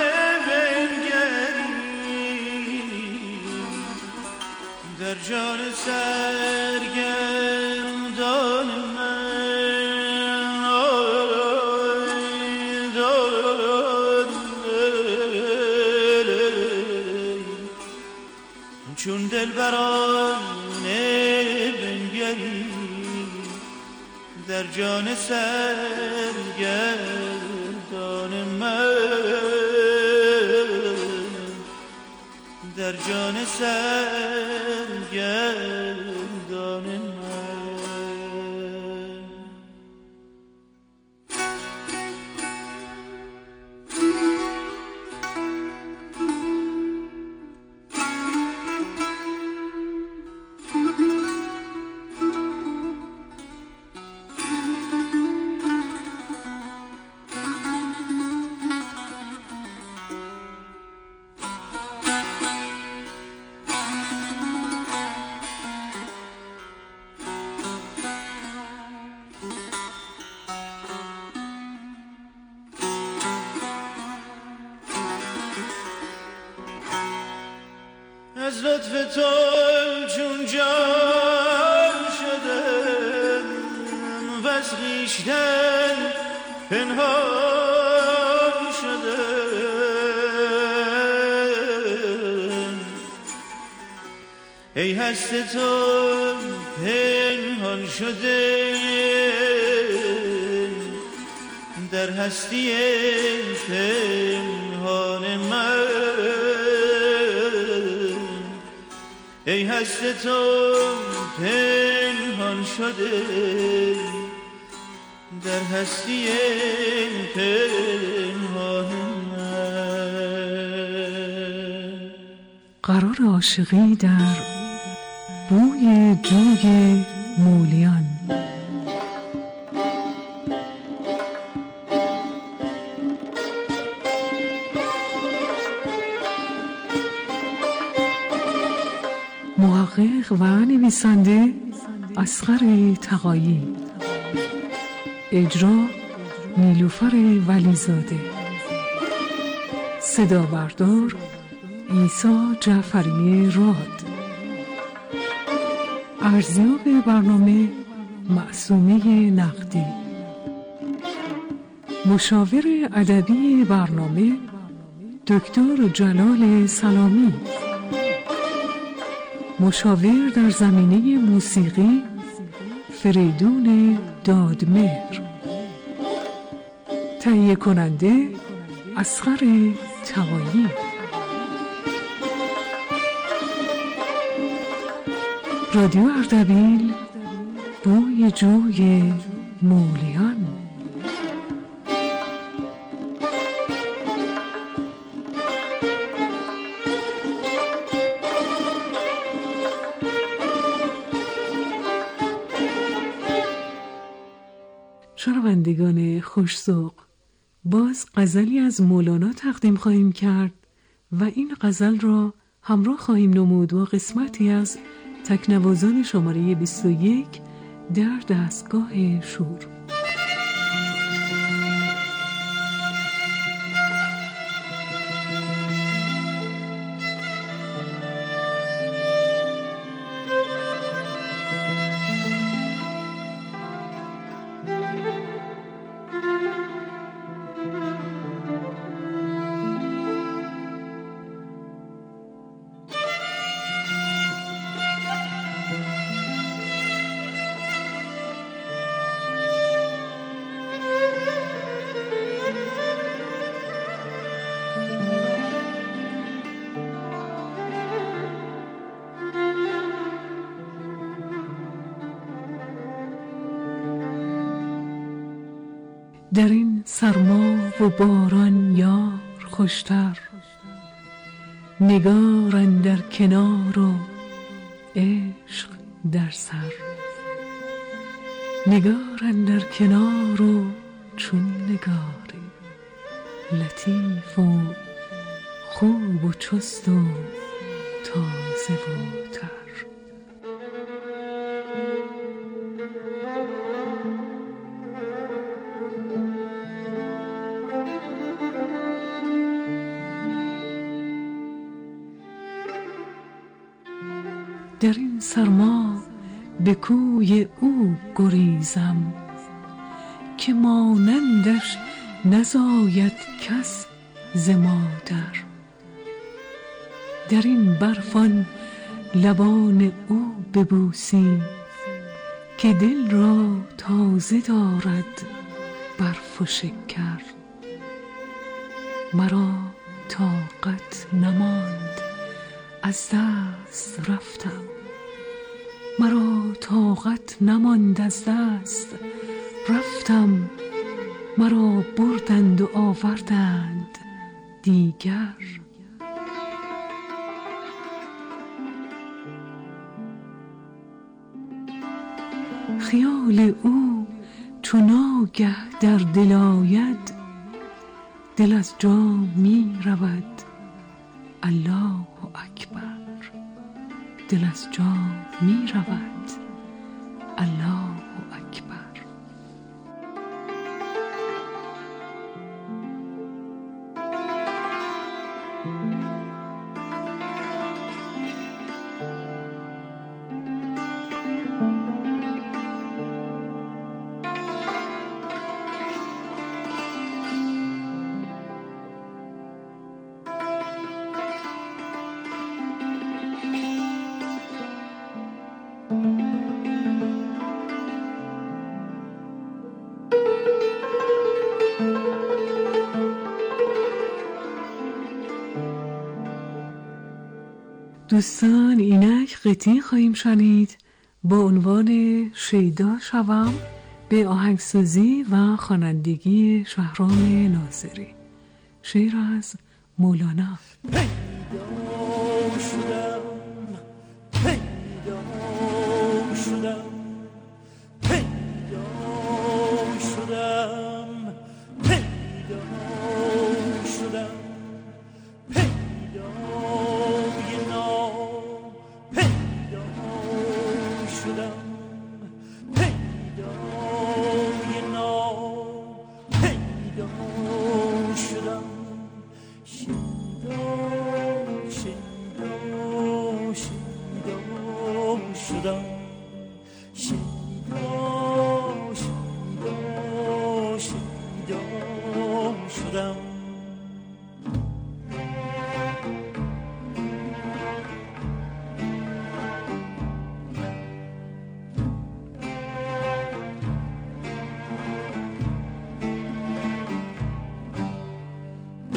بنگری در جان سرگردان من چون دلبرانه بنگری در جان سرگردان من در جان سرگردان من از لطف تو چون جان شدم و از خویشتن پنهان شدم ای هست تو پنهان شده در هستی پنهان من ای هست تو پنهان شده در هستی پنهان من
قرار عاشقی در بوی جوی مولیان. محقق و نویسنده اصغر تقایی، اجرا نیلوفر ولیزاده، صدا بردار عیسی جعفری راد، ارزیاب برنامه معصومه نقدی، مشاور ادبی برنامه دکتر جلال سلامی، مشاور در زمینه موسیقی فریدون دادمهر، تهیه کننده اصغر تقایی. رادیو اردبیل، بوی جوی مولیان. شنوندگان خوش‌ذوق، باز غزلی از مولانا تقدیم خواهیم کرد و این غزل را همراه خواهیم نمود و قسمتی از تکنوازان شماره بیست و یک در دستگاه شور. در این سرما و باران یار خوشتر، نگار اندر کنار و عشق در سر. نگار اندر کنار و چون نگاری، لطیف و خوب و چست و تازه و تر. در این سرما به کوی او گریزم، که مانندش نزاید کس ز مادر. در این برفان لبان او ببوسیم، که دل را تازه دارد برف و شکر. مرا طاقت نماند از دست رفتم، مرا طاقت نماند از دست رفتم. مرا بردند و آوردند دیگر. خیال او چو ناگه در دل آید، دل از جا می رود الله اکبر. دل از جا می رود الله اکبر. دوستان، اینک قطعی خواهیم شنید با عنوان شیدا شوم به آهنگسازی و خوانندگی شهرام ناظری. شعر از مولانا.
پیدا شدم